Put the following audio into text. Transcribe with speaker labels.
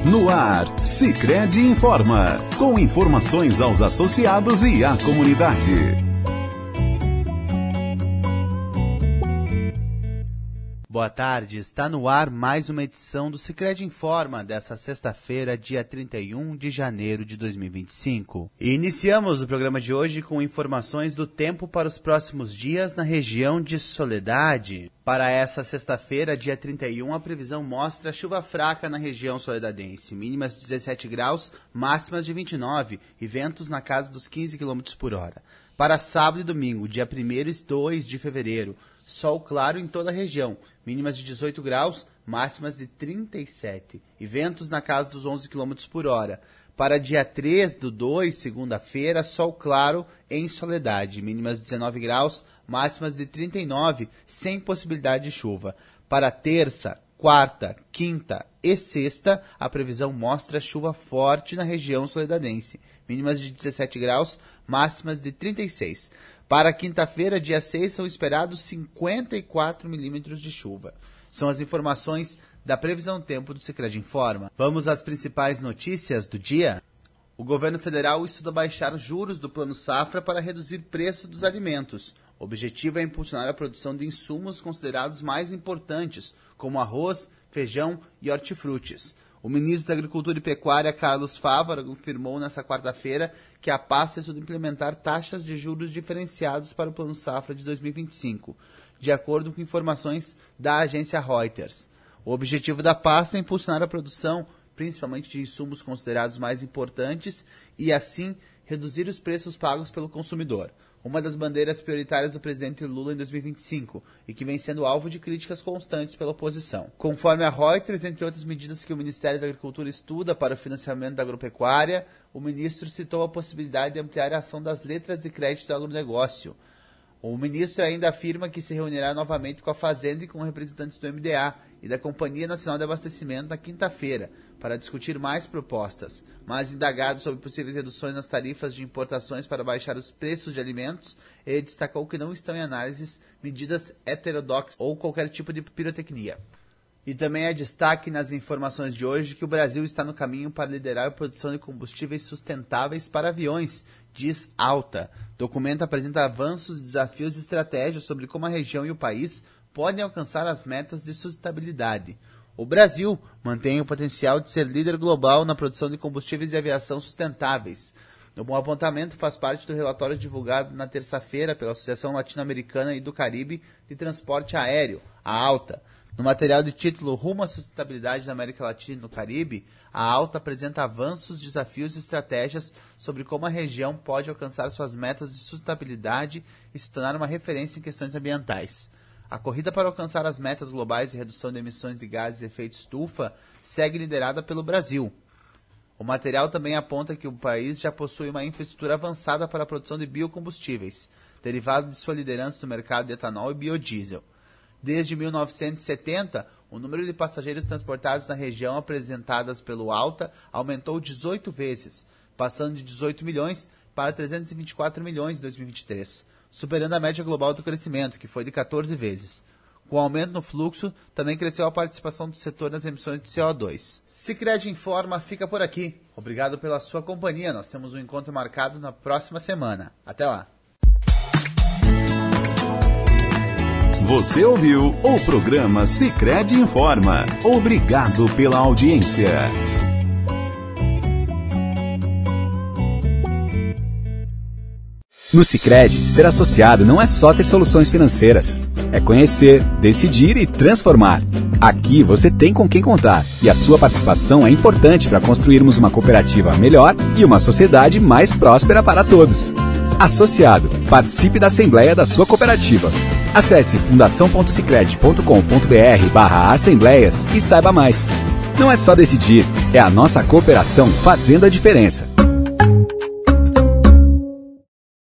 Speaker 1: No ar, Sicredi Informa, com informações aos associados e à comunidade.
Speaker 2: Boa tarde, está no ar mais uma edição do Sicredi Informa dessa sexta-feira, dia 31 de janeiro de 2025. E iniciamos o programa de hoje com informações do tempo para os próximos dias na região de Soledade. Para essa sexta-feira, dia 31, a previsão mostra chuva fraca na região soledadense, mínimas de 17 graus, máximas de 29 e ventos na casa dos 15 km por hora. Para sábado e domingo, dia 1º e 2 de fevereiro, sol claro em toda a região, mínimas de 18 graus, máximas de 37 e ventos na casa dos 11 km por hora. Para dia 3/2, segunda-feira, sol claro em Soledade, mínimas de 19 graus, máximas de 39, sem possibilidade de chuva. Para terça, quarta, quinta e sexta, a previsão mostra chuva forte na região soledadense, mínimas de 17 graus, máximas de 36. Para quinta-feira, dia 6, são esperados 54 milímetros de chuva. São as informações da previsão do tempo do Sicredi Informa. Vamos às principais notícias do dia? O governo federal estuda baixar os juros do Plano Safra para reduzir o preço dos alimentos. O objetivo é impulsionar a produção de insumos considerados mais importantes, como arroz, feijão e hortifrutis. O ministro da Agricultura e Pecuária, Carlos Fávaro, afirmou nesta quarta-feira que a pasta estuda implementar taxas de juros diferenciados para o Plano Safra de 2025, de acordo com informações da agência Reuters. O objetivo da pasta é impulsionar a produção, principalmente de insumos considerados mais importantes, e assim reduzir os preços pagos pelo consumidor. Uma das bandeiras prioritárias do presidente Lula em 2025 e que vem sendo alvo de críticas constantes pela oposição. Conforme a Reuters, entre outras medidas que o Ministério da Agricultura estuda para o financiamento da agropecuária, o ministro citou a possibilidade de ampliar a ação das letras de crédito do agronegócio. O ministro ainda afirma que se reunirá novamente com a Fazenda e com representantes do MDA e da Companhia Nacional de Abastecimento na quinta-feira, para discutir mais propostas. Mas indagado sobre possíveis reduções nas tarifas de importações para baixar os preços de alimentos, ele destacou que não estão em análises medidas heterodoxas ou qualquer tipo de pirotecnia. E também é destaque nas informações de hoje que o Brasil está no caminho para liderar a produção de combustíveis sustentáveis para aviões, diz Alta. O documento apresenta avanços, desafios e estratégias sobre como a região e o país podem alcançar as metas de sustentabilidade. O Brasil mantém o potencial de ser líder global na produção de combustíveis de aviação sustentáveis. O apontamento faz parte do relatório divulgado na terça-feira pela Associação Latino-Americana e do Caribe de Transporte Aéreo, a ALTA. No material de título Rumo à Sustentabilidade na América Latina e no Caribe, a ALTA apresenta avanços, desafios e estratégias sobre como a região pode alcançar suas metas de sustentabilidade e se tornar uma referência em questões ambientais. A corrida para alcançar as metas globais de redução de emissões de gases de efeito estufa segue liderada pelo Brasil. O material também aponta que o país já possui uma infraestrutura avançada para a produção de biocombustíveis, derivado de sua liderança no mercado de etanol e biodiesel. Desde 1970, o número de passageiros transportados na região apresentadas pelo ALTA aumentou 18 vezes, passando de 18 milhões para 324 milhões em 2023, superando a média global do crescimento, que foi de 14 vezes. Com o aumento no fluxo, também cresceu a participação do setor nas emissões de CO2. Sicredi Informa fica por aqui. Obrigado pela sua companhia. Nós temos um encontro marcado na próxima semana. Até lá.
Speaker 1: Você ouviu o programa Sicredi Informa. Obrigado pela audiência.
Speaker 3: No Sicredi, ser associado não é só ter soluções financeiras. É conhecer, decidir e transformar. Aqui você tem com quem contar e a sua participação é importante para construirmos uma cooperativa melhor e uma sociedade mais próspera para todos. Associado, participe da assembleia da sua cooperativa. Acesse fundação.sicredi.com.br/assembleias e saiba mais. Não é só decidir, é a nossa cooperação fazendo a diferença.